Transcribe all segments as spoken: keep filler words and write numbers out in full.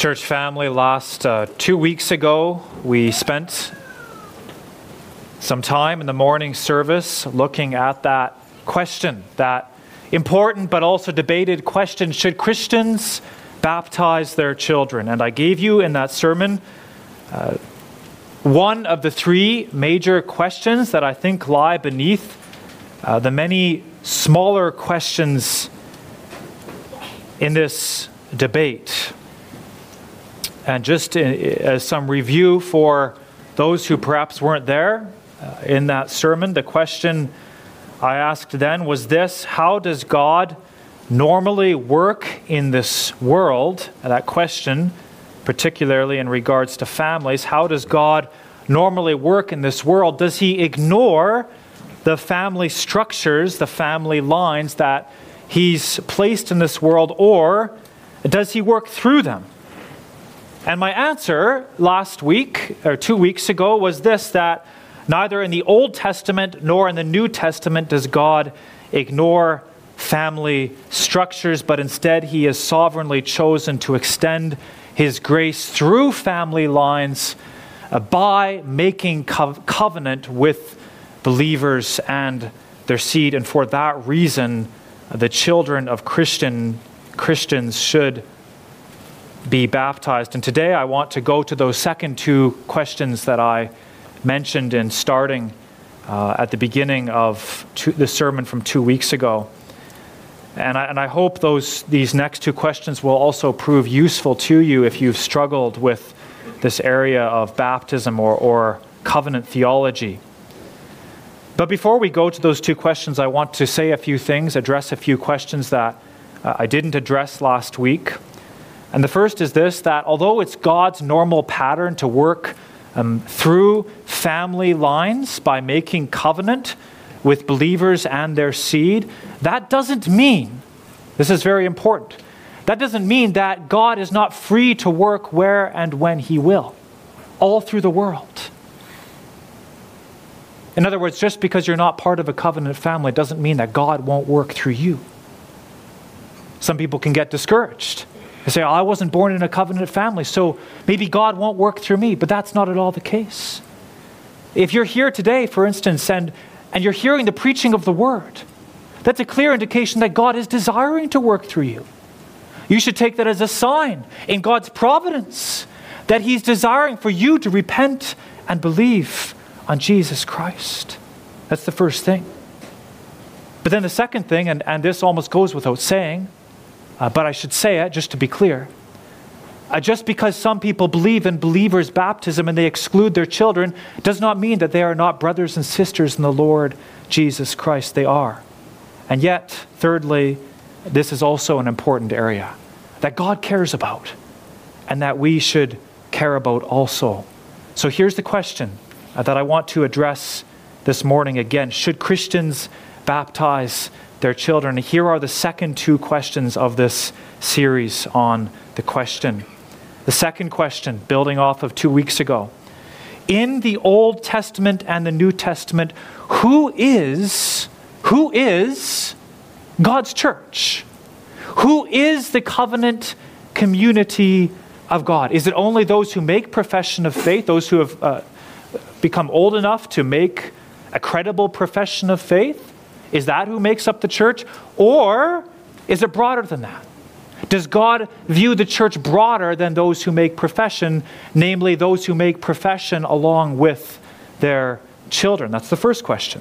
Church family, last uh, two weeks ago, we spent some time in the morning service looking at that question, that important but also debated question, should Christians baptize their children? And I gave you in that sermon uh, one of the three major questions that I think lie beneath uh, the many smaller questions in this debate. And just in, as some review for those who perhaps weren't there uh, in that sermon, the question I asked then was this: how does God normally work in this world? And that question, particularly in regards to families, how does God normally work in this world? Does he ignore the family structures, the family lines that he's placed in this world, or does he work through them? And my answer last week, or two weeks ago, was this, that neither in the Old Testament nor in the New Testament does God ignore family structures, but instead he has sovereignly chosen to extend his grace through family lines uh, by making co- covenant with believers and their seed. And for that reason, uh, the children of Christian Christians should be baptized. And today I want to go to those second two questions that I mentioned in starting uh, at the beginning of two, the sermon from two weeks ago. And I, and I hope those these next two questions will also prove useful to you if you've struggled with this area of baptism or, or covenant theology. But before we go to those two questions, I want to say a few things, address a few questions that uh, I didn't address last week. And the first is this, that although it's God's normal pattern to work um, through family lines by making covenant with believers and their seed, that doesn't mean, this is very important, that doesn't mean that God is not free to work where and when he will, all through the world. In other words, just because you're not part of a covenant family doesn't mean that God won't work through you. Some people can get discouraged. They say, oh, I wasn't born in a covenant family, so maybe God won't work through me. But that's not at all the case. If you're here today, for instance, and, and you're hearing the preaching of the word, that's a clear indication that God is desiring to work through you. You should take that as a sign in God's providence that he's desiring for you to repent and believe on Jesus Christ. That's the first thing. But then the second thing, and, and this almost goes without saying, Uh, but I should say it just to be clear. Uh, just because some people believe in believers' baptism and they exclude their children does not mean that they are not brothers and sisters in the Lord Jesus Christ. They are. And yet, thirdly, this is also an important area that God cares about and that we should care about also. So here's the question uh, that I want to address this morning again. Should Christians baptize their children? Here are the second two questions of this series on the question. The second question, building off of two weeks ago. In the Old Testament and the New Testament, who is, who is God's church? Who is the covenant community of God? Is it only those who make profession of faith, those who have uh, become old enough to make a credible profession of faith? Is that who makes up the church? Or is it broader than that? Does God view the church broader than those who make profession, namely those who make profession along with their children? That's the first question.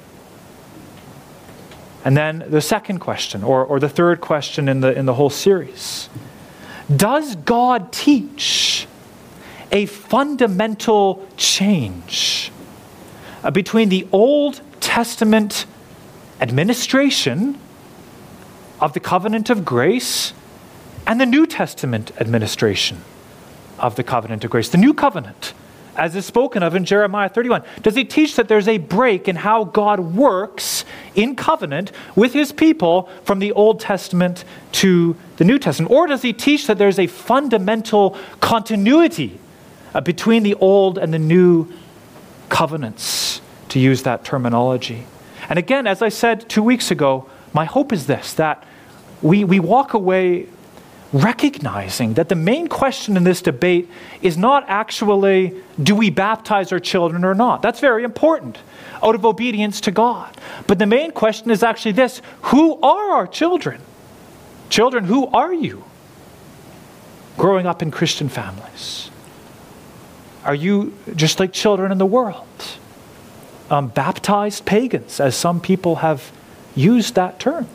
And then the second question, or, or the third question in the, in the whole series. Does God teach a fundamental change uh, between the Old Testament administration of the covenant of grace and the New Testament administration of the covenant of grace? The new covenant, as is spoken of in Jeremiah thirty-one. Does he teach that there's a break in how God works in covenant with his people from the Old Testament to the New Testament? Or does he teach that there's a fundamental continuity uh, between the Old and the New covenants, to use that terminology? And again, as I said two weeks ago, my hope is this, that we, we walk away recognizing that the main question in this debate is not actually, do we baptize our children or not? That's very important, out of obedience to God. But the main question is actually this: who are our children? Children, who are you? Growing up in Christian families, are you just like children in the world? Um, baptized pagans, as some people have used that term?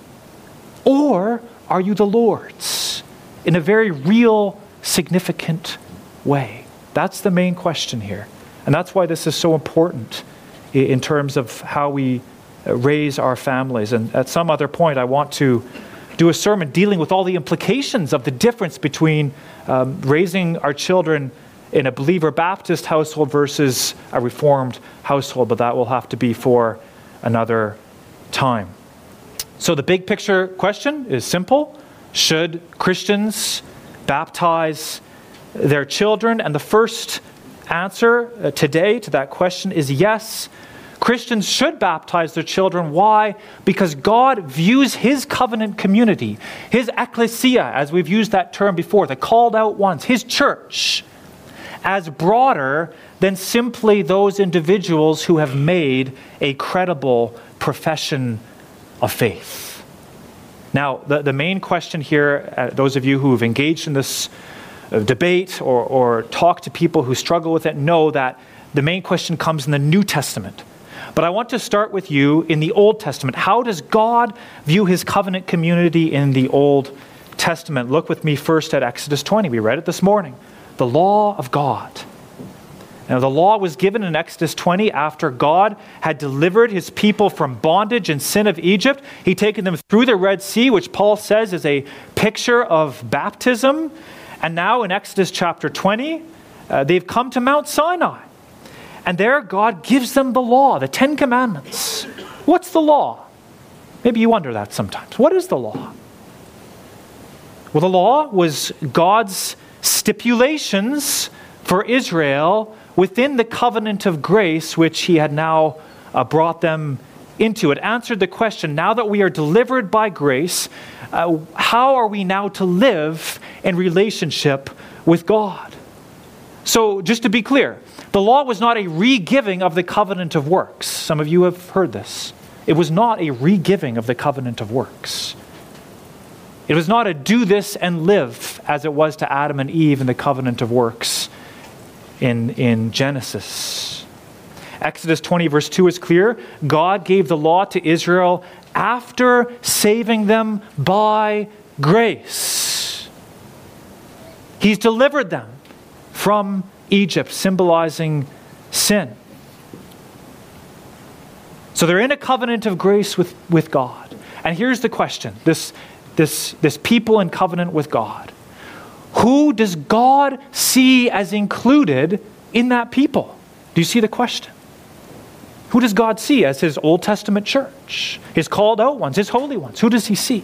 Or are you the Lord's in a very real, significant way? That's the main question here. And that's why this is so important in terms of how we raise our families. And at some other point, I want to do a sermon dealing with all the implications of the difference between um, raising our children in a believer Baptist household versus a Reformed household, but that will have to be for another time. So the big picture question is simple: should Christians baptize their children? And the first answer uh, today to that question is yes. Christians should baptize their children. Why? Because God views His covenant community, His ecclesia, as we've used that term before, the called out ones, His church, as broader than simply those individuals who have made a credible profession of faith. Now, the, the main question here, uh, those of you who have engaged in this uh, debate or, or talked to people who struggle with it, know that the main question comes in the New Testament. But I want to start with you in the Old Testament. How does God view His covenant community in the Old Testament? Look with me first at Exodus twenty. We read it this morning. The law of God. Now, the law was given in Exodus twenty after God had delivered His people from bondage and sin of Egypt. He'd taken them through the Red Sea, which Paul says is a picture of baptism. And now in Exodus chapter twenty, uh, they've come to Mount Sinai. And there God gives them the law, the Ten Commandments. What's the law? Maybe you wonder that sometimes. What is the law? Well, the law was God's stipulations for Israel within the covenant of grace which He had now uh, brought them into. It answered the question, now that we are delivered by grace, uh, how are we now to live in relationship with God? So just to be clear, the law was not a re-giving of the covenant of works. Some of you have heard this. It was not a re-giving of the covenant of works. It was not a do this and live as it was to Adam and Eve in the covenant of works in, in Genesis. Exodus twenty verse two is clear. God gave the law to Israel after saving them by grace. He's delivered them from Egypt, symbolizing sin. So they're in a covenant of grace with, with God. And here's the question, this, this, this people in covenant with God. Who does God see as included in that people? Do you see the question? Who does God see as His Old Testament church? His called out ones, His holy ones. Who does He see?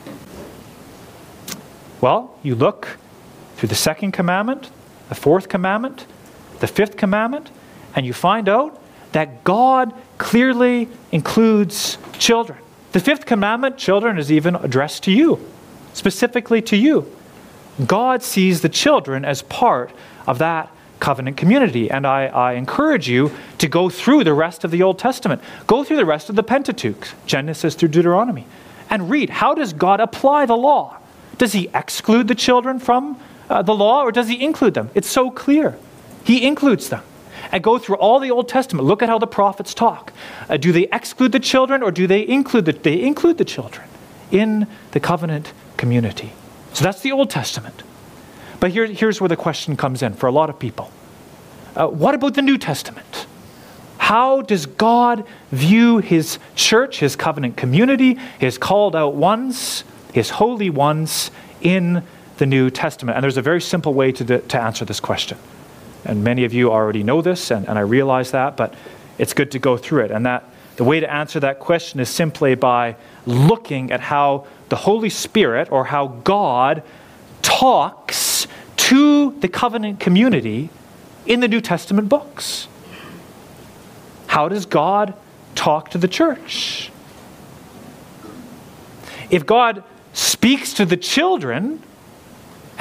Well, you look through the second commandment, the fourth commandment, the fifth commandment, and you find out that God clearly includes children. The fifth commandment, children, is even addressed to you, specifically to you. God sees the children as part of that covenant community. And I, I encourage you to go through the rest of the Old Testament. Go through the rest of the Pentateuch, Genesis through Deuteronomy, and read, how does God apply the law? Does He exclude the children from Uh, the law, or does He include them? It's so clear. He includes them. And go through all the Old Testament. Look at how the prophets talk. Uh, do they exclude the children, or do they include the, they include the children in the covenant community? So that's the Old Testament. But here, here's where the question comes in for a lot of people. Uh, what about the New Testament? How does God view His church, His covenant community, His called out ones, His holy ones in the New Testament? And there's a very simple way to, to answer this question. And many of you already know this, and, and I realize that, but it's good to go through it. And that the way to answer that question is simply by looking at how the Holy Spirit, or how God, talks to the covenant community in the New Testament books. How does God talk to the church? If God speaks to the children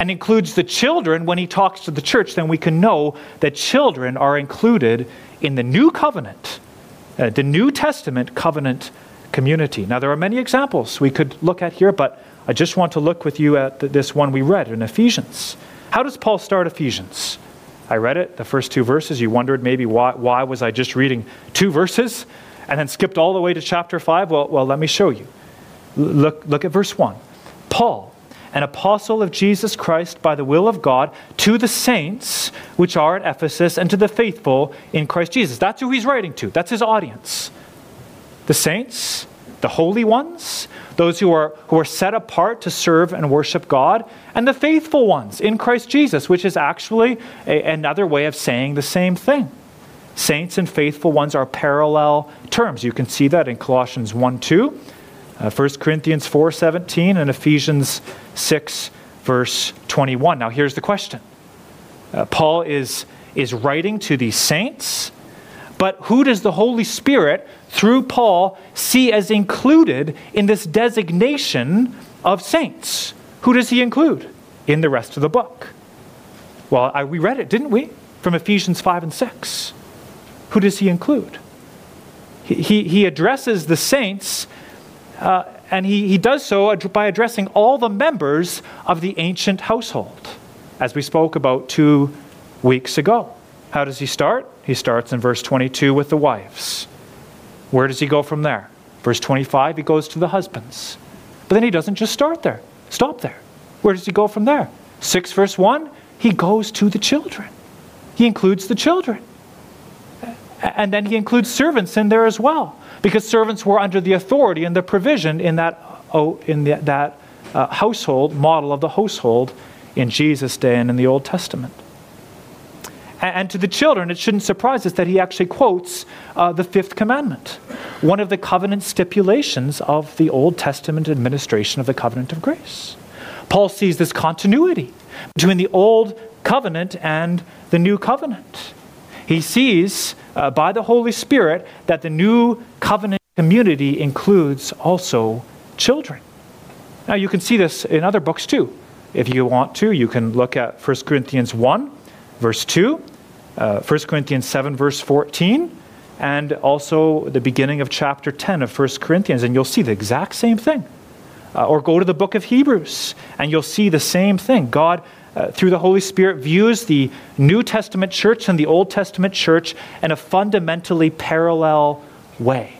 and includes the children when he talks to the church, then we can know that children are included in the new covenant, uh, the New Testament covenant community. Now, there are many examples we could look at here, but I just want to look with you at this one we read in Ephesians. How does Paul start Ephesians? I read it, the first two verses. You wondered maybe why, why was I just reading two verses and then skipped all the way to chapter five? Well, well, let me show you. Look, look at verse one. Paul, an apostle of Jesus Christ by the will of God, to the saints which are at Ephesus and to the faithful in Christ Jesus. That's who he's writing to. That's his audience. The saints, the holy ones, those who are, who are set apart to serve and worship God, and the faithful ones in Christ Jesus, which is actually a, another way of saying the same thing. Saints and faithful ones are parallel terms. You can see that in Colossians one two, uh, First Corinthians four seventeen, and Ephesians six, verse twenty-one. Now here's the question. Uh, Paul is, is writing to these saints, but who does the Holy Spirit, through Paul, see as included in this designation of saints? Who does he include in the rest of the book? Well, I, we read it, didn't we? From Ephesians five and six. Who does he include? He, he, he addresses the saints, uh, and he, he does so by addressing all the members of the ancient household, as we spoke about two weeks ago. How does he start? He starts in verse twenty-two with the wives. Where does he go from there? Verse twenty-five, he goes to the husbands. But then he doesn't just start there. Stop there. Where does he go from there? six verse one, he goes to the children. He includes the children. And then he includes servants in there as well, because servants were under the authority and the provision in that, oh, in the, that uh, household, model of the household in Jesus' day and in the Old Testament. And to the children, it shouldn't surprise us that he actually quotes uh, the fifth commandment, one of the covenant stipulations of the Old Testament administration of the covenant of grace. Paul sees this continuity between the Old Covenant and the New Covenant. He sees uh, by the Holy Spirit that the New Covenant community includes also children. Now you can see this in other books too. If you want to, you can look at First Corinthians one, verse two, uh, First Corinthians seven, verse fourteen, and also the beginning of chapter ten of First Corinthians, and you'll see the exact same thing. Uh, or go to the book of Hebrews, and you'll see the same thing. God, uh, through the Holy Spirit, views the New Testament church and the Old Testament church in a fundamentally parallel way.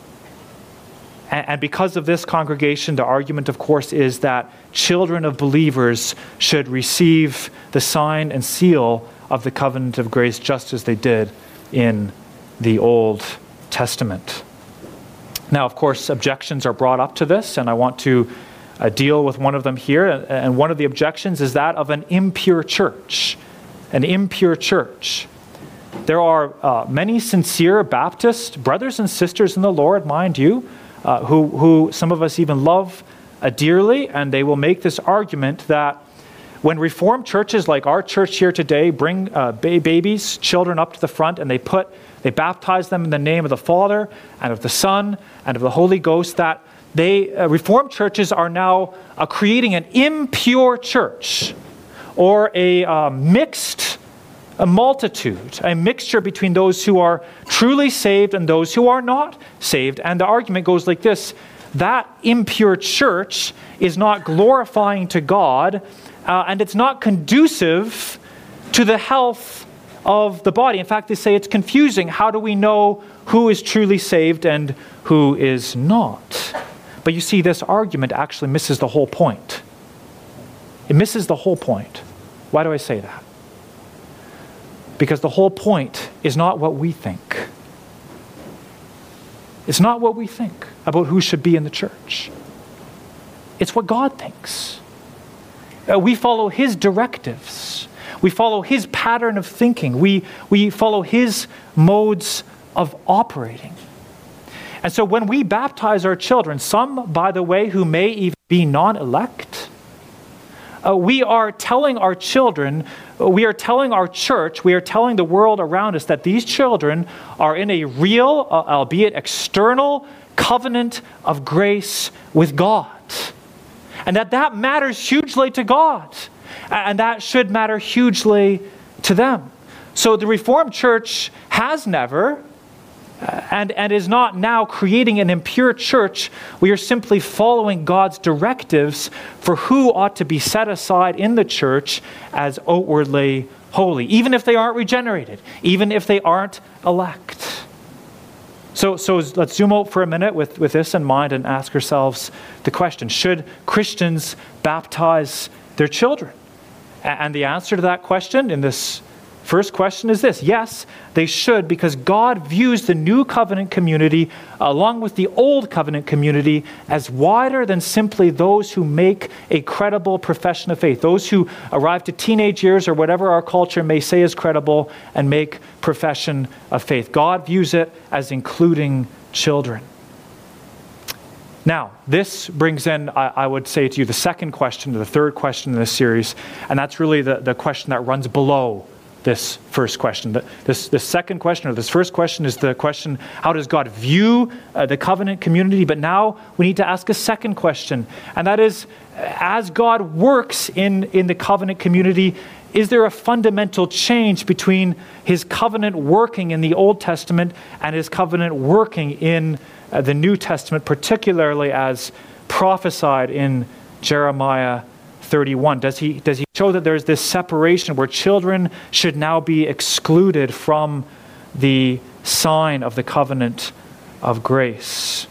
And, and because of this, congregation, the argument, of course, is that children of believers should receive the sign and seal of the covenant of grace just as they did in the Old Testament. Now, of course, objections are brought up to this, and I want to uh, deal with one of them here. And one of the objections is that of an impure church. An impure church. There are uh, many sincere Baptist brothers and sisters in the Lord, mind you, uh, who, who some of us even love uh, dearly, and they will make this argument that when Reformed churches like our church here today bring uh, ba- babies, children up to the front, and they put They baptize them in the name of the Father and of the Son and of the Holy Ghost, that they, uh, Reformed churches are now uh, creating an impure church, or a uh, mixed a multitude, a mixture between those who are truly saved and those who are not saved. And the argument goes like this: that impure church is not glorifying to God, uh, and it's not conducive to the health of the body. In fact, they say it's confusing. How do we know who is truly saved and who is not? But you see, this argument actually misses the whole point. It misses the whole point. Why do I say that? Because the whole point is not what we think. It's not what we think about who should be in the church. It's what God thinks. Uh, we follow His directives. We follow His pattern of thinking. We, we follow His modes of operating. And so when we baptize our children, some, by the way, who may even be non-elect, uh, we are telling our children, we are telling our church, we are telling the world around us that these children are in a real, uh, albeit external, covenant of grace with God. And that that matters hugely to God. And that should matter hugely to them. So the Reformed Church has never, and, and is not now creating an impure church. We are simply following God's directives for who ought to be set aside in the church as outwardly holy, even if they aren't regenerated, even if they aren't elect. So, so let's zoom out for a minute with, with this in mind and ask ourselves the question, should Christians baptize their children? And the answer to that question in this first question is this: yes, they should, because God views the new covenant community along with the old covenant community as wider than simply those who make a credible profession of faith, those who arrive to teenage years or whatever our culture may say is credible and make profession of faith. God views it as including children. Now, this brings in, I, I would say to you, the second question, the third question in this series, and that's really the, the question that runs below this first question. The, this, this second question, or this first question, is the question, how does God view uh, the covenant community? But now we need to ask a second question, and that is, as God works in, in the covenant community, is there a fundamental change between his covenant working in the Old Testament and his covenant working in uh, the New Testament, particularly as prophesied in Jeremiah thirty-one? Does he, does he show that there's this separation where children should now be excluded from the sign of the covenant of grace?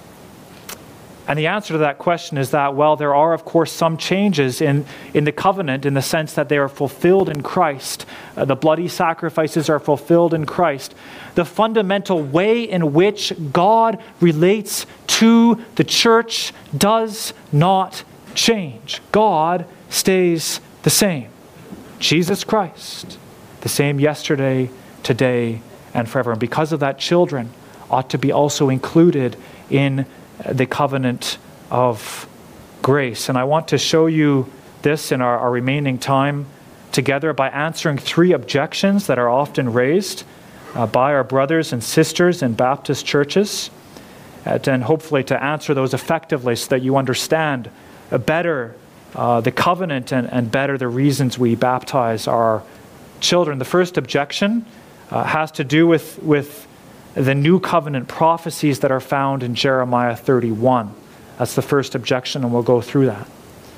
And the answer to that question is that, well, there are, of course, some changes in, in the covenant in the sense that they are fulfilled in Christ. Uh, the bloody sacrifices are fulfilled in Christ. The fundamental way in which God relates to the church does not change. God stays the same. Jesus Christ, the same yesterday, today, and forever. And because of that, children ought to be also included in the covenant of grace. And I want to show you this in our, our remaining time together by answering three objections that are often raised uh, by our brothers and sisters in Baptist churches, uh, and hopefully to answer those effectively so that you understand uh, better uh, the covenant and, and better the reasons we baptize our children. The first objection uh, has to do with, with the new covenant prophecies that are found in Jeremiah thirty-one. That's the first objection, and we'll go through that.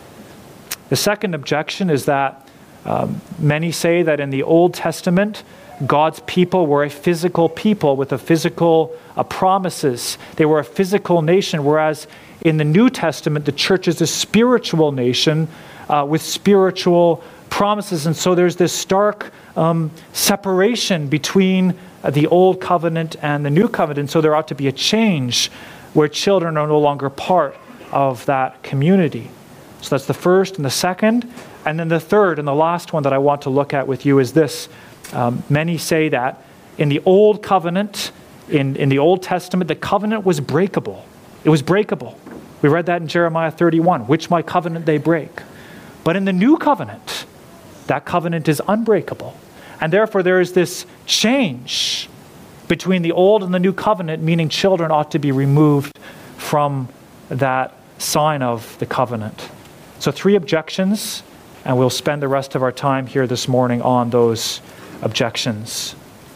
The second objection is that um, many say that in the Old Testament, God's people were a physical people with a physical uh, promises. They were a physical nation, whereas in the New Testament, the church is a spiritual nation uh, with spiritual promises. And so there's this stark um, separation between uh, the Old Covenant and the New Covenant. So there ought to be a change where children are no longer part of that community. So that's the first and the second. And then the third and the last one that I want to look at with you is this. Um, many say that in the Old Covenant, in, in the Old Testament, the covenant was breakable. It was breakable. We read that in Jeremiah thirty-one, which my covenant they break. But in the New Covenant, that covenant is unbreakable. And therefore there is this change between the Old and the New Covenant, meaning children ought to be removed from that sign of the covenant. So three objections, and we'll spend the rest of our time here this morning on those objections.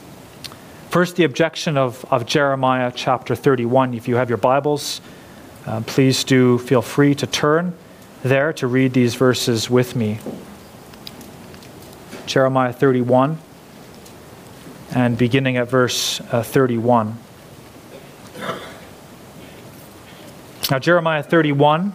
First, the objection of, of Jeremiah chapter thirty-one. If you have your Bibles, uh, please do feel free to turn there to read these verses with me. Jeremiah thirty-one, and beginning at verse uh, thirty-one. Now, Jeremiah thirty-one,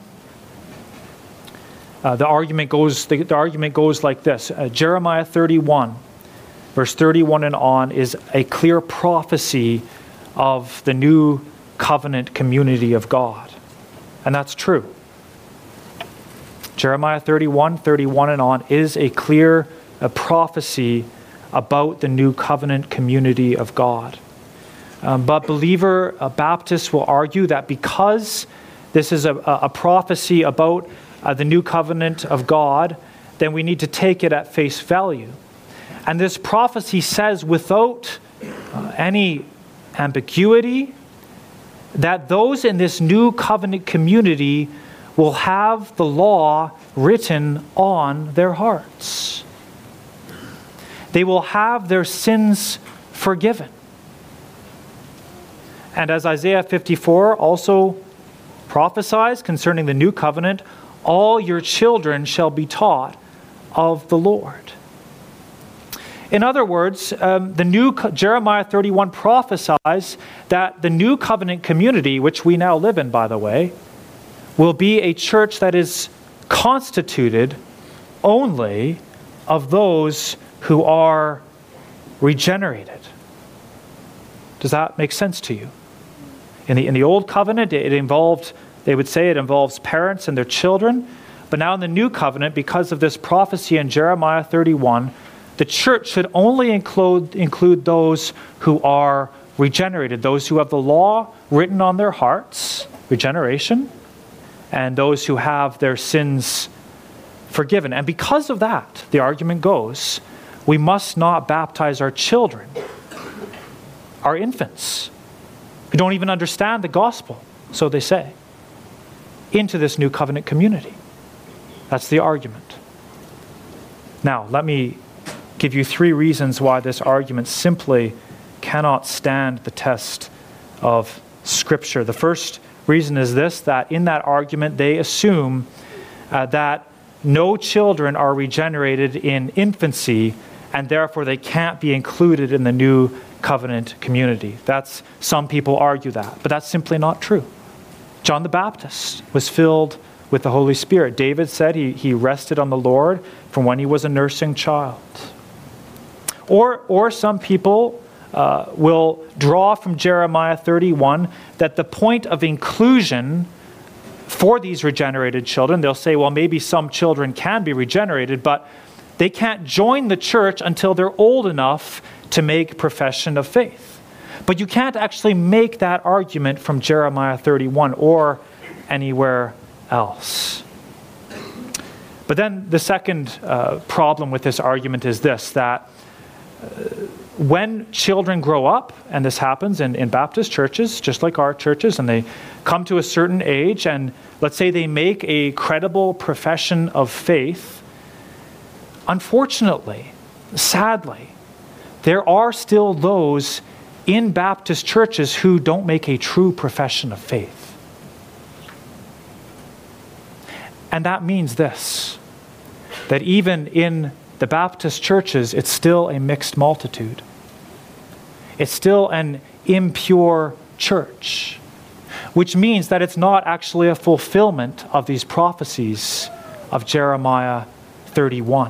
uh, the argument goes the, the argument goes like this. Uh, Jeremiah thirty-one, verse thirty-one and on, is a clear prophecy of the new covenant community of God. And that's true. Jeremiah thirty-one, thirty-one and on is a clear a prophecy about the new covenant community of God. Um, but believer uh, Baptists will argue that because this is a, a prophecy about uh, the new covenant of God, then we need to take it at face value. And this prophecy says without uh, any ambiguity that those in this new covenant community will have the law written on their hearts. They will have their sins forgiven. And as Isaiah fifty-four also prophesies concerning the new covenant, all your children shall be taught of the Lord. In other words, um, the new Jeremiah thirty-one prophesies that the new covenant community, which we now live in, by the way, will be a church that is constituted only of those who are regenerated. Does that make sense to you? In the, in the old covenant, it involved, they would say it involves parents and their children. But now in the new covenant, because of this prophecy in Jeremiah thirty-one, the church should only include, include those who are regenerated, those who have the law written on their hearts, regeneration, and those who have their sins forgiven. And because of that, the argument goes, we must not baptize our children, our infants, who don't even understand the gospel, so they say, into this new covenant community. That's the argument. Now, let me give you three reasons why this argument simply cannot stand the test of Scripture. The first reason is this, that in that argument they assume uh, that no children are regenerated in infancy, and therefore they can't be included in the new covenant community. That's, some people argue that, but that's simply not true. John the Baptist was filled with the Holy Spirit. David said he, he rested on the Lord from when he was a nursing child. Or, or some people uh, will draw from Jeremiah thirty-one that the point of inclusion for these regenerated children, they'll say, well, maybe some children can be regenerated, but they can't join the church until they're old enough to make profession of faith. But you can't actually make that argument from Jeremiah thirty-one or anywhere else. But then the second uh, problem with this argument is this, that uh, when children grow up, and this happens in, in Baptist churches, just like our churches, and they come to a certain age, and let's say they make a credible profession of faith, unfortunately, sadly, there are still those in Baptist churches who don't make a true profession of faith. And that means this, that even in the Baptist churches, it's still a mixed multitude. It's still an impure church, which means that it's not actually a fulfillment of these prophecies of Jeremiah thirty-one.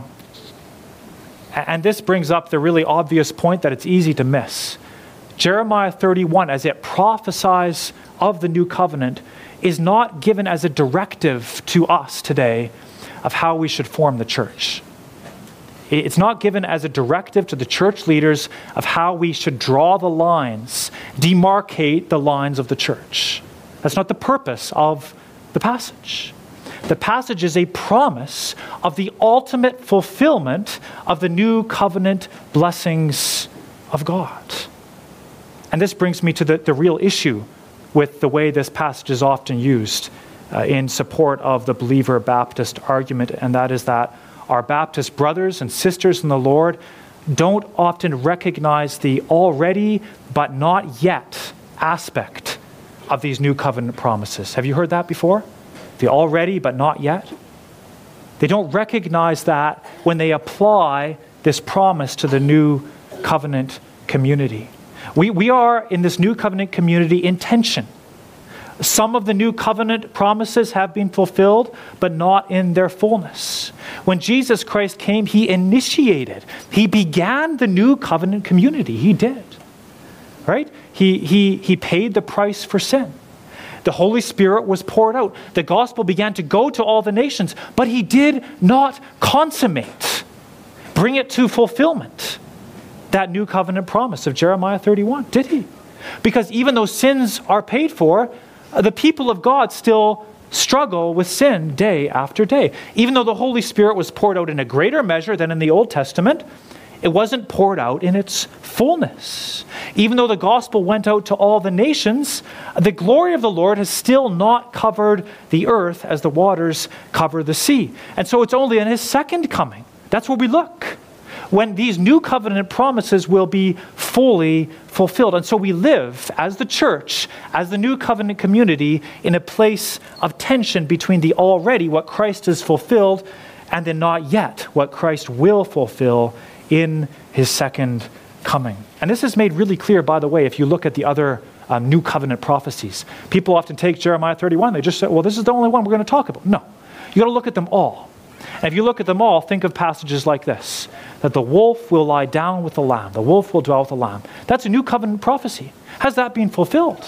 And this brings up the really obvious point that it's easy to miss. Jeremiah thirty-one, as it prophesies of the new covenant, is not given as a directive to us today of how we should form the church. It's not given as a directive to the church leaders of how we should draw the lines, demarcate the lines of the church. That's not the purpose of the passage. The passage is a promise of the ultimate fulfillment of the new covenant blessings of God. And this brings me to the, the real issue with the way this passage is often used uh, in support of the believer Baptist argument, and that is that our Baptist brothers and sisters in the Lord don't often recognize the already but not yet aspect of these new covenant promises. Have you heard that before? The already but not yet? They don't recognize that when they apply this promise to the new covenant community. We, we are in this new covenant community in tension. Some of the new covenant promises have been fulfilled, but not in their fullness. When Jesus Christ came, he initiated, he began the new covenant community. He did. Right? He, he, he paid the price for sin. The Holy Spirit was poured out. The gospel began to go to all the nations, but he did not consummate, bring it to fulfillment, that new covenant promise of Jeremiah thirty-one, did he? Because even though sins are paid for, the people of God still struggle with sin day after day. Even though the Holy Spirit was poured out in a greater measure than in the Old Testament, It wasn't poured out in its fullness. Even though the gospel went out to all the nations, the glory of the Lord has still not covered the earth as the waters cover the sea. And so it's only in his second coming. That's where we look, when these new covenant promises will be fully fulfilled. And so we live as the church, as the new covenant community, in a place of tension between the already, what Christ has fulfilled, and the not yet, what Christ will fulfill in his second coming. And this is made really clear, by the way, if you look at the other um, new covenant prophecies. People often take Jeremiah thirty-one, they just say, well, this is the only one we're going to talk about. No, you got to look at them all. And if you look at them all, think of passages like this, that the wolf will lie down with the lamb, the wolf will dwell with the lamb. That's a new covenant prophecy. Has that been fulfilled?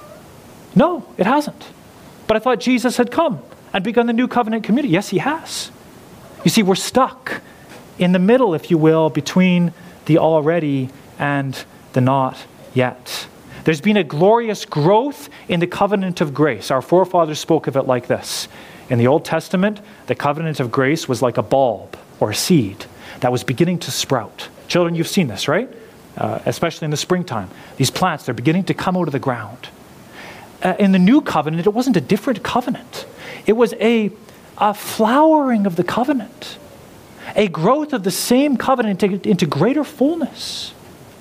No, it hasn't. But I thought Jesus had come and begun the new covenant community. Yes, he has. You see, we're stuck in the middle, if you will, between the already and the not yet. There's been a glorious growth in the covenant of grace. Our forefathers spoke of it like this. In the Old Testament, the covenant of grace was like a bulb or a seed that was beginning to sprout. Children, you've seen this, right? Uh, especially in the springtime. These plants, they're beginning to come out of the ground. Uh, in the new covenant, it wasn't a different covenant. It was a, a flowering of the covenant, a growth of the same covenant into, into greater fullness.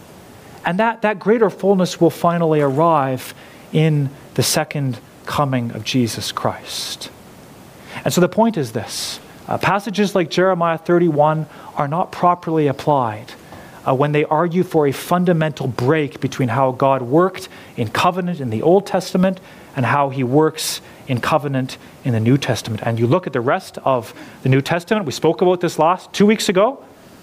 And that, that greater fullness will finally arrive in the second coming of Jesus Christ. And so the point is this. Uh, passages like Jeremiah thirty-one are not properly applied uh, when they argue for a fundamental break between how God worked in covenant in the Old Testament and how he works in covenant in the New Testament. And you look at the rest of the New Testament, we spoke about this last two weeks ago,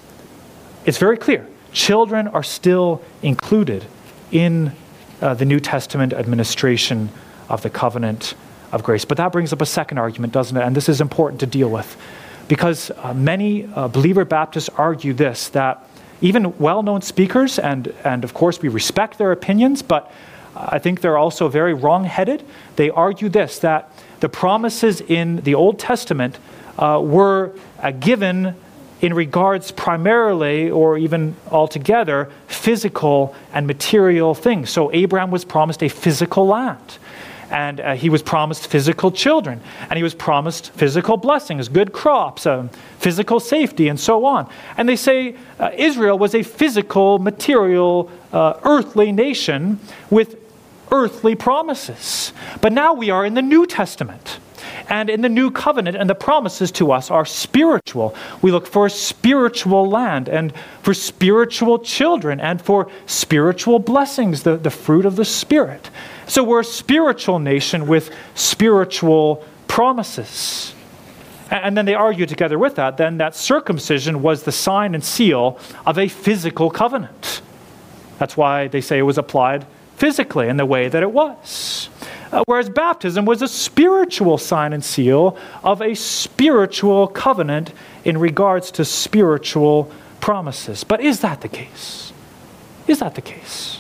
it's very clear. Children are still included in uh, the New Testament administration of the covenant of grace. But that brings up a second argument, doesn't it? And this is important to deal with, because uh, many uh, believer Baptists argue this, that even well-known speakers, and, and of course we respect their opinions, but I think they're also very wrong-headed. They argue this, that the promises in the Old Testament uh, were uh, given in regards primarily, or even altogether, physical and material things. So Abraham was promised a physical land. And uh, he was promised physical children. And he was promised physical blessings, good crops, um, physical safety, and so on. And they say uh, Israel was a physical, material, uh, earthly nation with earthly promises. But now we are in the New Testament. And in the new covenant, and the promises to us are spiritual. We look for a spiritual land and for spiritual children and for spiritual blessings, the, the fruit of the Spirit. So we're a spiritual nation with spiritual promises. And then they argue together with that, then that circumcision was the sign and seal of a physical covenant. That's why they say it was applied physically in the way that it was. Uh, whereas baptism was a spiritual sign and seal of a spiritual covenant in regards to spiritual promises. But is that the case? Is that the case?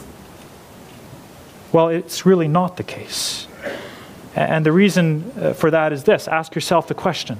Well, it's really not the case. And the reason for that is this. Ask yourself the question.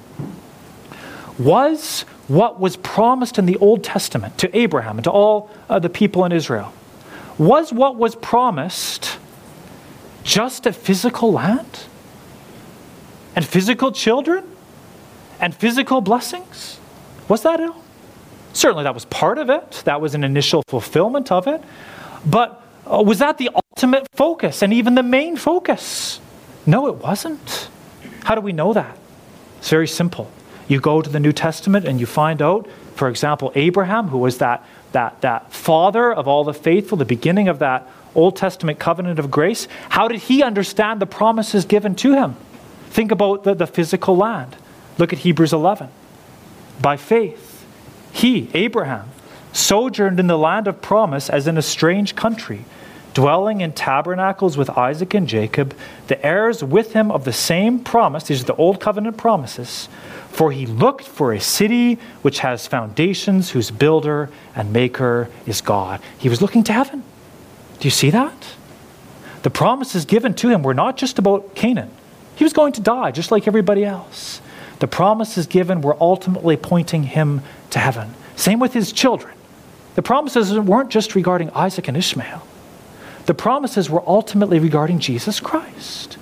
Was what was promised in the Old Testament to Abraham and to all uh, the people in Israel, was what was promised just a physical land? And physical children? And physical blessings? Was that it? Certainly that was part of it. That was an initial fulfillment of it. But uh, was that the ultimate focus and even the main focus? No, it wasn't. How do we know that? It's very simple. You go to the New Testament and you find out, for example, Abraham, who was that, that, that father of all the faithful, the beginning of that Old Testament covenant of grace. How did he understand the promises given to him? Think about the, the physical land. Look at Hebrews eleven. By faith, he, Abraham, sojourned in the land of promise as in a strange country, dwelling in tabernacles with Isaac and Jacob, the heirs with him of the same promise. These are the old covenant promises. For he looked for a city which has foundations, whose builder and maker is God. He was looking to heaven. Do you see that? The promises given to him were not just about Canaan. He was going to die just like everybody else. The promises given were ultimately pointing him to heaven. Same with his children. The promises weren't just regarding Isaac and Ishmael. The promises were ultimately regarding Jesus Christ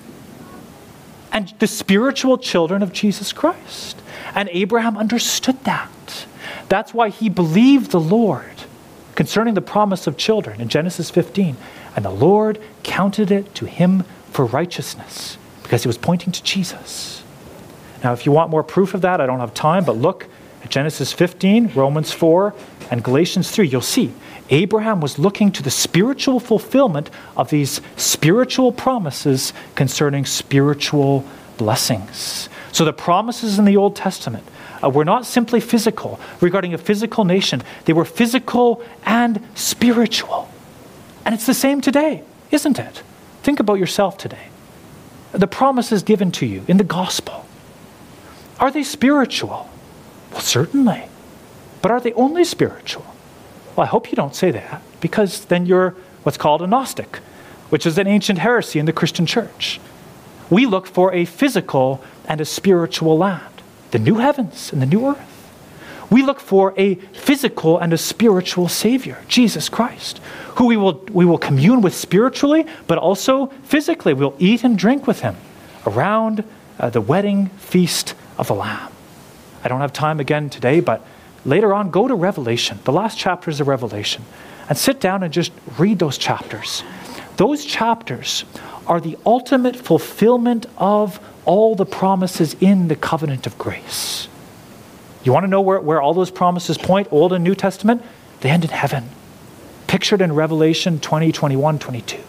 and the spiritual children of Jesus Christ. And Abraham understood that. That's why he believed the Lord concerning the promise of children in Genesis fifteen. And the Lord counted it to him for righteousness because he was pointing to Jesus. Now, if you want more proof of that, I don't have time, but look at Genesis fifteen, Romans four, and Galatians three. You'll see Abraham was looking to the spiritual fulfillment of these spiritual promises concerning spiritual blessings. So the promises in the Old Testament uh, were not simply physical, regarding a physical nation. They were physical and spiritual. And it's the same today, isn't it? Think about yourself today. The promises given to you in the gospel, are they spiritual? Well, certainly. But are they only spiritual? Well, I hope you don't say that, because then you're what's called a Gnostic, which is an ancient heresy in the Christian church. We look for a physical and a spiritual land, the new heavens and the new earth. We look for a physical and a spiritual Savior, Jesus Christ, who we will, we will commune with spiritually, but also physically. We'll eat and drink with him around uh, the wedding feast of the Lamb. I don't have time again today, but later on, go to Revelation, the last chapters of Revelation, and sit down and just read those chapters. Those chapters are the ultimate fulfillment of all the promises in the covenant of grace. You want to know where, where all those promises point, Old and New Testament? They end in heaven, pictured in Revelation twenty, twenty-one, twenty-two.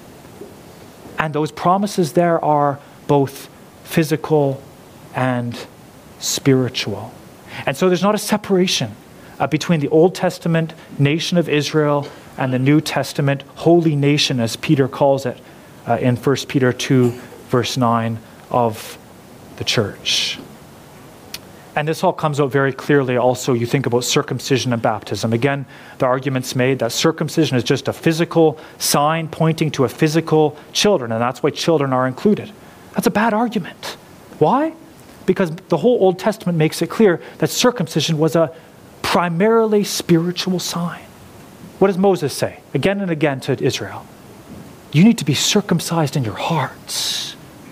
And those promises there are both physical and spiritual. And so there's not a separation uh, between the Old Testament nation of Israel and the New Testament holy nation, as Peter calls it uh, in First Peter two, verse nine of the church. And this all comes out very clearly also. You think about circumcision and baptism. Again, the argument's made that circumcision is just a physical sign pointing to a physical children, and that's why children are included. That's a bad argument. Why? Because the whole Old Testament makes it clear that circumcision was a primarily spiritual sign. What does Moses say again and again to Israel? You need to be circumcised in your hearts.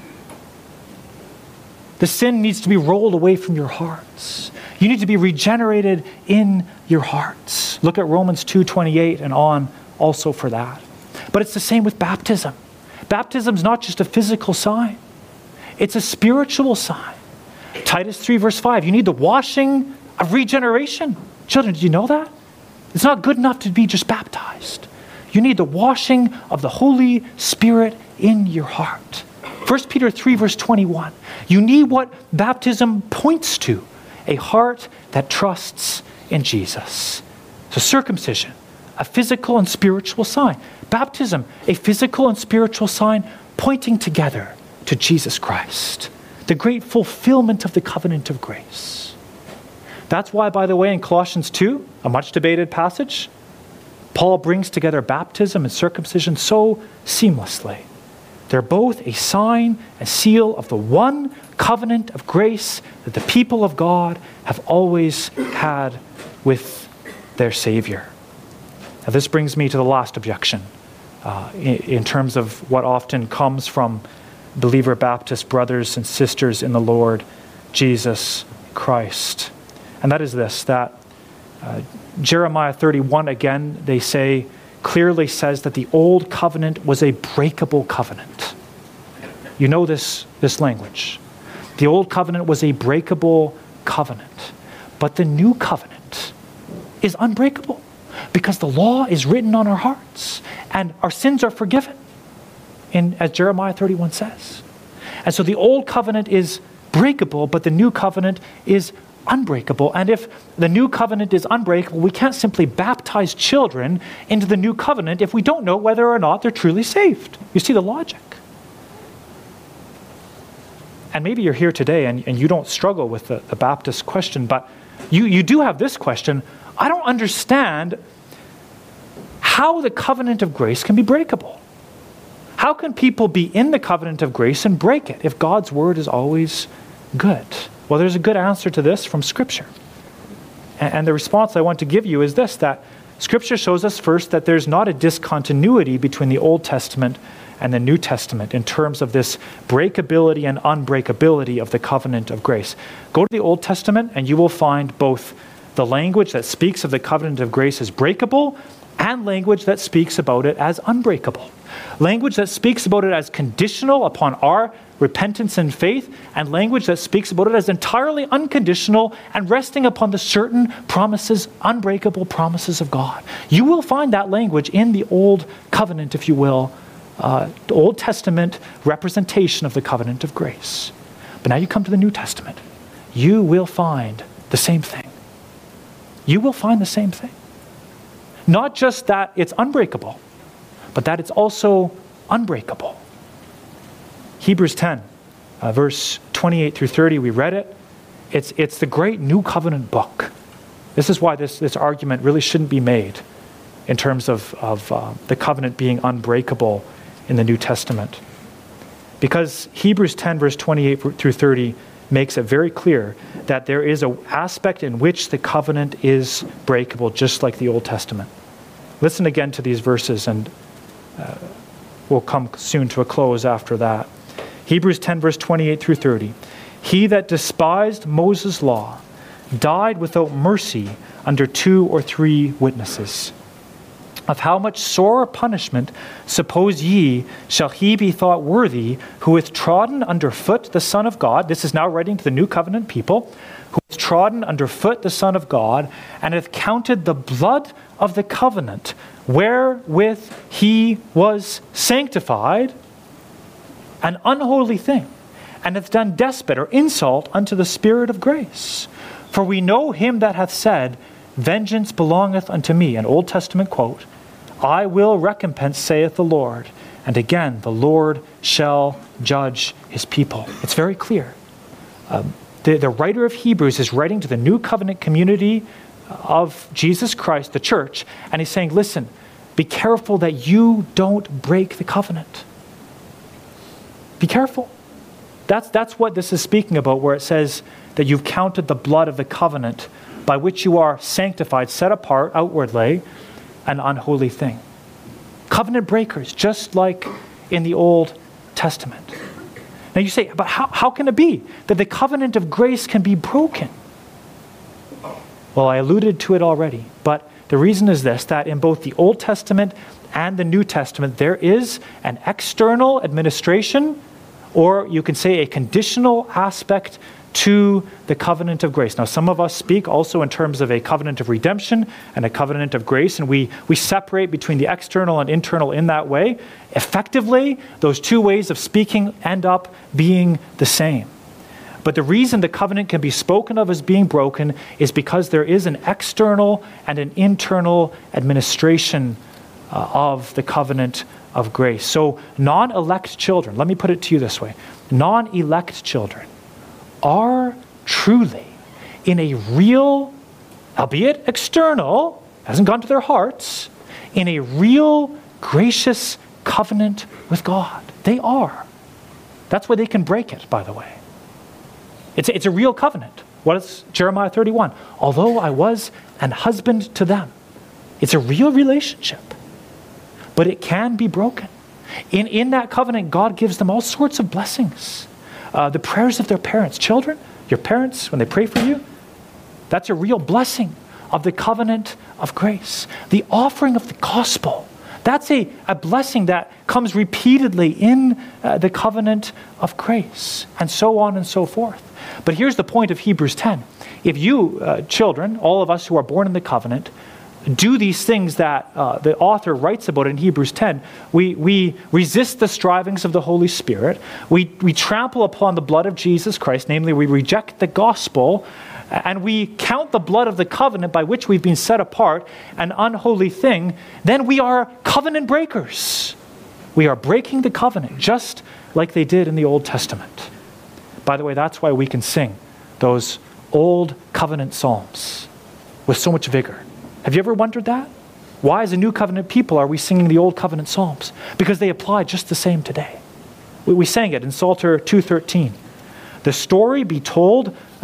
The sin needs to be rolled away from your hearts. You need to be regenerated in your hearts. Look at Romans two twenty-eight and on also for that. But it's the same with baptism. Baptism is not just a physical sign. It's a spiritual sign. Titus three verse five, you need the washing of regeneration. Children, did you know that? It's not good enough to be just baptized. You need the washing of the Holy Spirit in your heart. First Peter three verse twenty-one, you need what baptism points to, a heart that trusts in Jesus. So circumcision, a physical and spiritual sign. Baptism, a physical and spiritual sign pointing together to Jesus Christ, the great fulfillment of the covenant of grace. That's why, by the way, in Colossians two, a much debated passage, Paul brings together baptism and circumcision so seamlessly. They're both a sign, a seal of the one covenant of grace that the people of God have always had with their Savior. Now, this brings me to the last objection uh, in, in terms of what often comes from believer Baptist brothers and sisters in the Lord Jesus Christ. And that is this, that uh, Jeremiah thirty-one, again, they say, clearly says that the old covenant was a breakable covenant. You know this, this language. The old covenant was a breakable covenant. But the new covenant is unbreakable because the law is written on our hearts and our sins are forgiven, in, as Jeremiah thirty-one says. And so the old covenant is breakable, but the new covenant is unbreakable. And if the new covenant is unbreakable, we can't simply baptize children into the new covenant if we don't know whether or not they're truly saved. You see the logic? And maybe you're here today and, and you don't struggle with the, the Baptist question, but you, you do have this question. I don't understand how the covenant of grace can be breakable. How can people be in the covenant of grace and break it if God's word is always good? Well, there's a good answer to this from Scripture. And the response I want to give you is this, that Scripture shows us first that there's not a discontinuity between the Old Testament and the New Testament in terms of this breakability and unbreakability of the covenant of grace. Go to the Old Testament and you will find both the language that speaks of the covenant of grace as breakable and language that speaks about it as unbreakable. Language that speaks about it as conditional upon our repentance and faith, and language that speaks about it as entirely unconditional and resting upon the certain promises, unbreakable promises of God. You will find that language in the Old Covenant, if you will, uh, the Old Testament representation of the covenant of grace. But now you come to the New Testament. You will find the same thing. You will find the same thing. Not just that it's unbreakable, but that it's also unbreakable. Hebrews ten, uh, verse twenty-eight through thirty, we read it. It's, it's the great New Covenant book. This is why this, this argument really shouldn't be made in terms of, of uh, the covenant being unbreakable in the New Testament. Because Hebrews ten, verse twenty-eight through thirty makes it very clear that there is an aspect in which the covenant is breakable, just like the Old Testament. Listen again to these verses, and uh, we'll come soon to a close after that. Hebrews ten, verse twenty-eight through thirty. He that despised Moses' law died without mercy under two or three witnesses. Of how much sorer punishment, suppose ye, shall he be thought worthy, who hath trodden under foot the Son of God? This is now writing to the New Covenant people. Who hath trodden under foot the Son of God, and hath counted the blood of the covenant, wherewith he was sanctified, an unholy thing, and hath done despite or insult unto the Spirit of grace. For we know him that hath said, vengeance belongeth unto me, an Old Testament quote, I will recompense, saith the Lord. And again, the Lord shall judge his people. It's very clear. Um, the, the writer of Hebrews is writing to the New Covenant community of Jesus Christ, the church, and he's saying, listen, be careful that you don't break the covenant. Be careful. That's, that's what this is speaking about, where it says that you've counted the blood of the covenant by which you are sanctified, set apart outwardly, an unholy thing. Covenant breakers, just like in the Old Testament. Now you say, but how, how can it be that the covenant of grace can be broken? Well, I alluded to it already, but the reason is this, that in both the Old Testament and the New Testament, there is an external administration, or you can say a conditional aspect to the covenant of grace. Now, some of us speak also in terms of a covenant of redemption and a covenant of grace, and we, we separate between the external and internal in that way. Effectively, those two ways of speaking end up being the same. But the reason the covenant can be spoken of as being broken is because there is an external and an internal administration uh, of the covenant of grace. So non-elect children, let me put it to you this way, non-elect children are truly in a real, albeit external, hasn't gone to their hearts, in a real gracious covenant with God. They are. That's why they can break it, by the way. It's, it's a real covenant. What is Jeremiah thirty-one? Although I was an husband to them. It's a real relationship. But it can be broken. In, in that covenant, God gives them all sorts of blessings. Uh, the prayers of their parents. Children, your parents, when they pray for you, that's a real blessing of the covenant of grace. The offering of the gospel. That's a, a blessing that comes repeatedly in uh, the covenant of grace. And so on and so forth. But here's the point of Hebrews ten. If you, uh, children, all of us who are born in the covenant, do these things that uh, the author writes about in Hebrews ten, we, we resist the strivings of the Holy Spirit, we, we trample upon the blood of Jesus Christ, namely we reject the gospel, and we count the blood of the covenant by which we've been set apart an unholy thing, then we are covenant breakers. We are breaking the covenant, just like they did in the Old Testament. By the way, that's why we can sing those old covenant psalms with so much vigor. Have you ever wondered that? Why, as a new covenant people, are we singing the old covenant psalms? Because they apply just the same today. We, we sang it in Psalter two thirteen. The story be told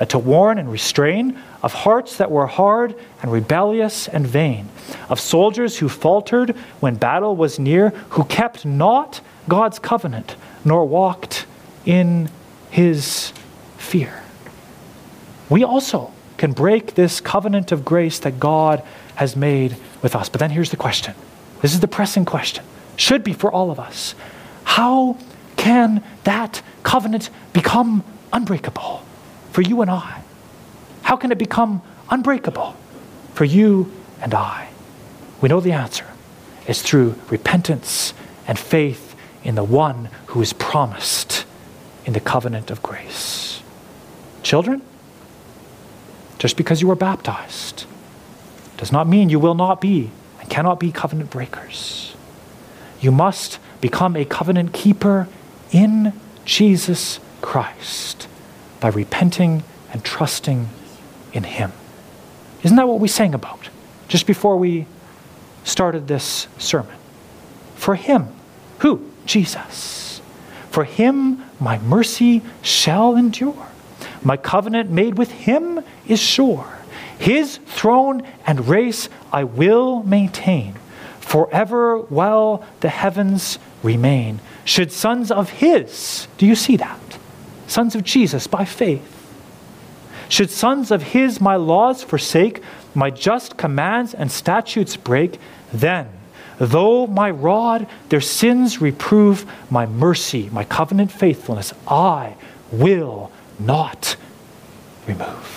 uh, to warn and restrain, of hearts that were hard and rebellious and vain, of soldiers who faltered when battle was near, who kept not God's covenant, nor walked in his fear. We also can break this covenant of grace that God has made with us. But then here's the question. This is the pressing question. Should be for all of us. How can that covenant become unbreakable for you and I? How can it become unbreakable for you and I? We know the answer. It's through repentance and faith in the one who is promised in the covenant of grace. Children, just because you were baptized does not mean you will not be and cannot be covenant breakers. You must become a covenant keeper in Jesus Christ by repenting and trusting in him. Isn't that what we sang about just before we started this sermon? For him, who? Jesus. For him my mercy shall endure. My covenant made with him is sure. His throne and race I will maintain forever while the heavens remain. Should sons of his, do you see that? Sons of Jesus by faith. Should sons of his my laws forsake, my just commands and statutes break, then, though my rod their sins reprove, my mercy, my covenant faithfulness, I will not remove.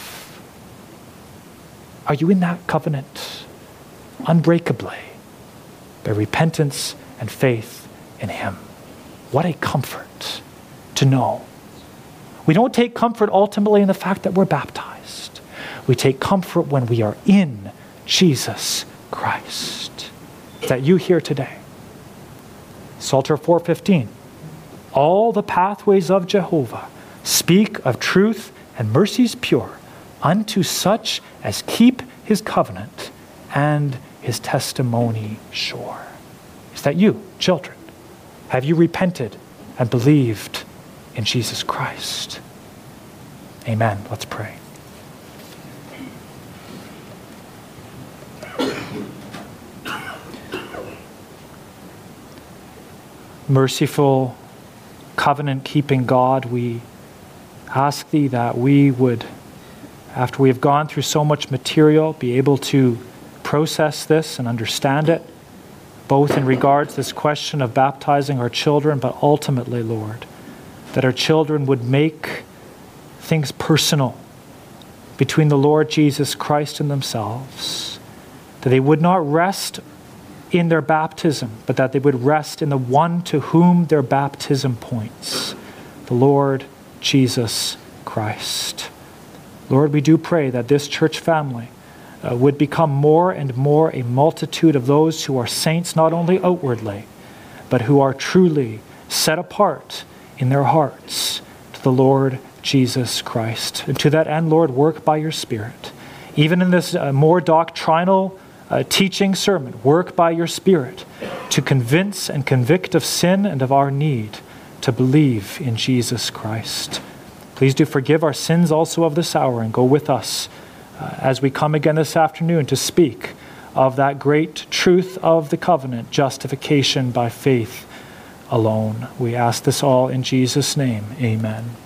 Are you in that covenant unbreakably by repentance and faith in him? What a comfort to know. We don't take comfort ultimately in the fact that we're baptized. We take comfort when we are in Jesus Christ. Is that you here today? Psalter four fifteen. All the pathways of Jehovah speak of truth and mercies pure unto such as keep his covenant and his testimony sure. Is that you, children? Have you repented and believed in Jesus Christ? Amen. Let's pray. Merciful, covenant-keeping God, we ask thee that we would, after we have gone through so much material, be able to process this and understand it, both in regards to this question of baptizing our children, but ultimately, Lord, that our children would make things personal between the Lord Jesus Christ and themselves, that they would not rest in their baptism, but that they would rest in the one to whom their baptism points, the Lord Jesus Christ. Lord, we do pray that this church family uh, would become more and more a multitude of those who are saints not only outwardly, but who are truly set apart in their hearts to the Lord Jesus Christ. And to that end, Lord, work by your Spirit. Even in this uh, more doctrinal uh, teaching sermon, work by your Spirit to convince and convict of sin and of our need to believe in Jesus Christ. Please do forgive our sins also of this hour and go with us uh, as we come again this afternoon to speak of that great truth of the covenant, justification by faith alone. We ask this all in Jesus' name. Amen.